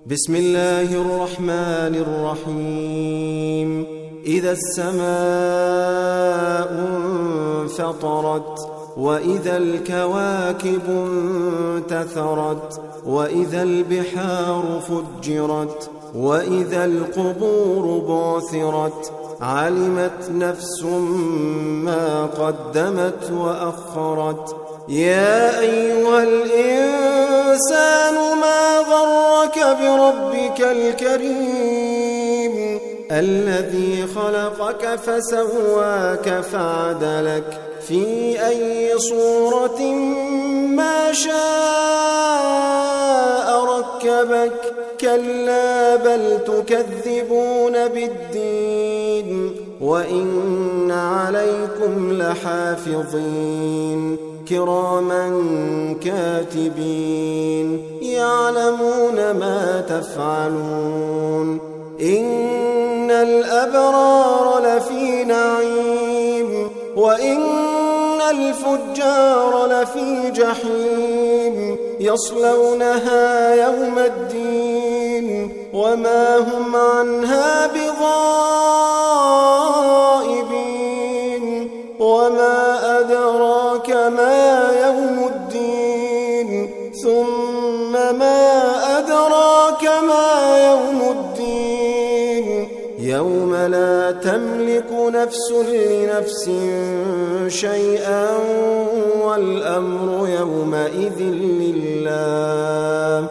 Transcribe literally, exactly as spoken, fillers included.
بسم الله الرحمن الرحيم إذا السماء انفطرت وإذا الكواكب انتثرت وإذا البحار فجرت وإذا القبور بعثرت علمت نفس ما قدمت وأخرت يا أيها الإنسان ما غرك بربك الكريم الذي خلقك فسواك فعدلك في أي صورة ما شاء ركبك كلا بل تكذبون بالدين وإن عليكم لحافظين كراما كاتبين يعلمون ما تفعلون إن الأبرار لفي نعيم وإن الفجار لفي جحيم يصلونها يوم الدين وما هم عنها بغائبين وما أدراك ما يوم الدين ثم ما أدراك ما يوم الدين يوم لا تملك نفس لنفس شيئا والأمر يومئذ لله